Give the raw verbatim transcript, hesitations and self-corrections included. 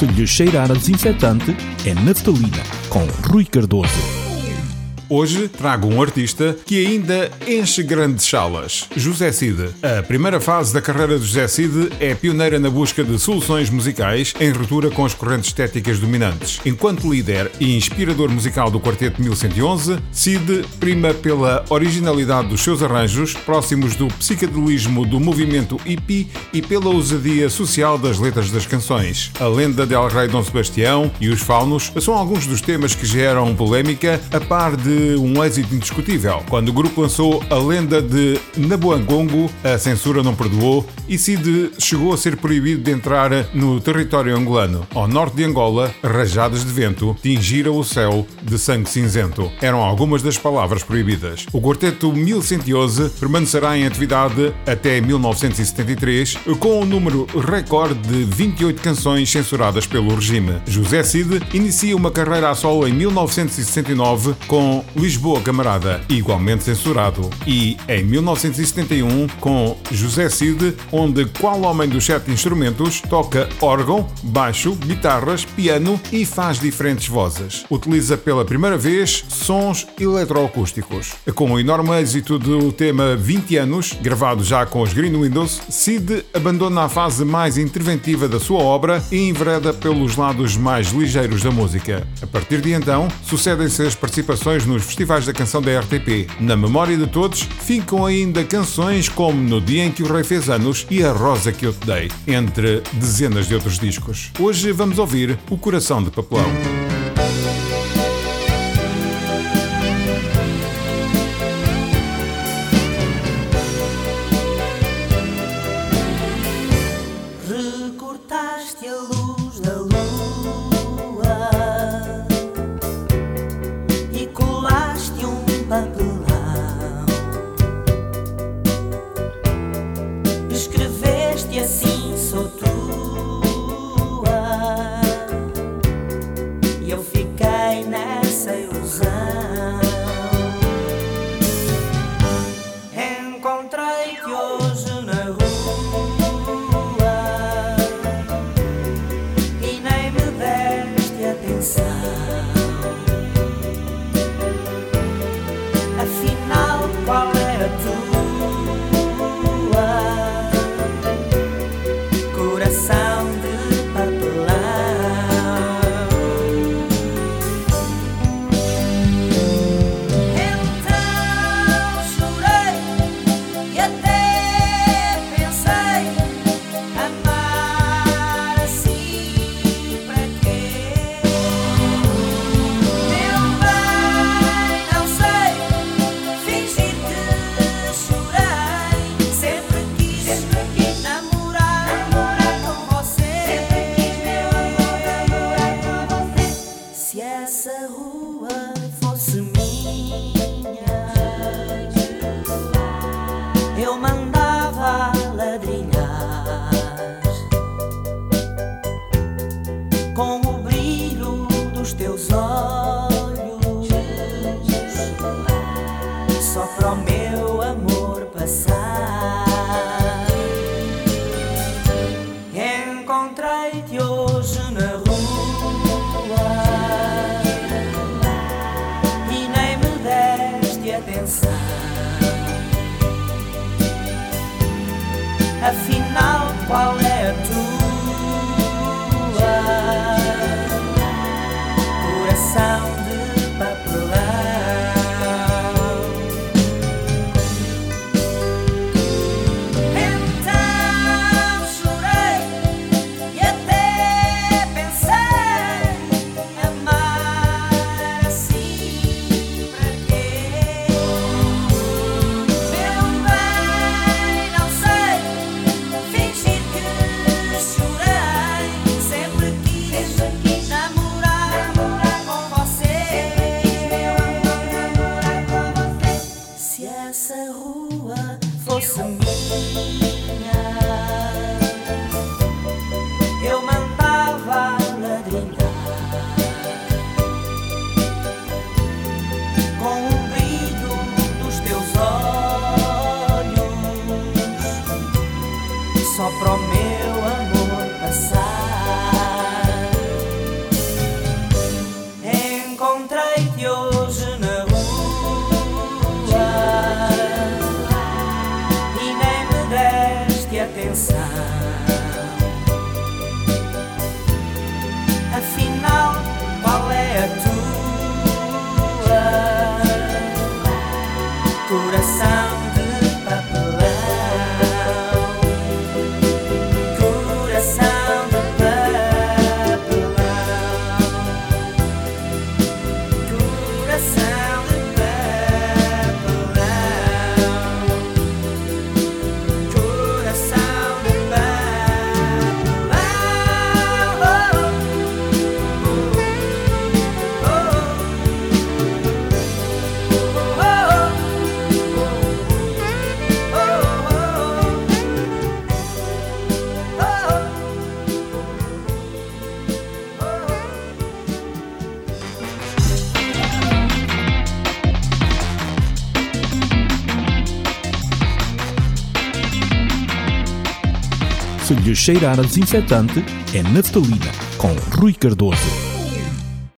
se lhe cheirar a desinfetante, é naftalina, com Rui Cardoso. Hoje trago um artista que ainda enche grandes salas, José Cid. A primeira fase da carreira de José Cid é pioneira na busca de soluções musicais em ruptura com as correntes estéticas dominantes. Enquanto líder e inspirador musical do Quarteto mil cento e onze, Cid prima pela originalidade dos seus arranjos, próximos do psicadelismo do movimento hippie e pela ousadia social das letras das canções. A lenda de El Rei Dom Sebastião e os Faunos são alguns dos temas que geram polémica, a par de um êxito indiscutível. Quando o grupo lançou a lenda de Nabuangongo, a censura não perdoou e Cid chegou a ser proibido de entrar no território angolano. Ao norte de Angola, rajadas de vento tingiram o céu de sangue cinzento. Eram algumas das palavras proibidas. O Quarteto mil cento e onze permanecerá em atividade até mil novecentos e setenta e três, com um número recorde de vinte e oito canções censuradas pelo regime. José Cid inicia uma carreira a solo em mil novecentos e sessenta e nove com Lisboa Camarada, igualmente censurado, e em mil novecentos e setenta e um com José Cid, onde, qual homem dos sete instrumentos, toca órgão, baixo, guitarras, piano e faz diferentes vozes. Utiliza pela primeira vez sons eletroacústicos. Com o enorme êxito do tema vinte anos, gravado já com os Green Windows, Cid abandona a fase mais interventiva da sua obra e envereda pelos lados mais ligeiros da música. A partir de então, sucedem-se as participações nos festivais da canção da R T P. Na memória de todos, ficam ainda canções como No Dia em que o Rei Fez Anos e A Rosa que Eu Te Dei, entre dezenas de outros discos. Hoje vamos ouvir O Coração de Papelão. Recortaste a luz da lua e colaste um papelão. Escreveste assim: sou tua, e eu fiquei nessa ilusão. Encontrei-te hoje na rua e nem me deste atenção. Afinal, qual é a tua? Coração de papelão. Então chorei e até pensei: amar assim para quê? Meu bem, não sei fingir que chorei. Sempre quis, sempre quis namorar, namorar com você. Sempre quis namorar com você. Se essa rua fosse minha, eu mandava ladrilhar com o brilho dos teus olhos, só para o meu amor passar. Encontrei-te hoje na rua e nem me deste atenção. Afinal, qual é a tua? Coração de papelão. Então chorei e até pensei: amar assim para quê? Meu bem, não sei fingir que chorei. Sempre quis, sempre quis namorar, namorar com você. Namorar com você. Se essa rua fosse minha, eu mandava ladrilhar com o brilho dos teus olhos, só para o meu amor passar. Se lhe cheirar a desinfetante, é naftalina, com Rui Cardoso.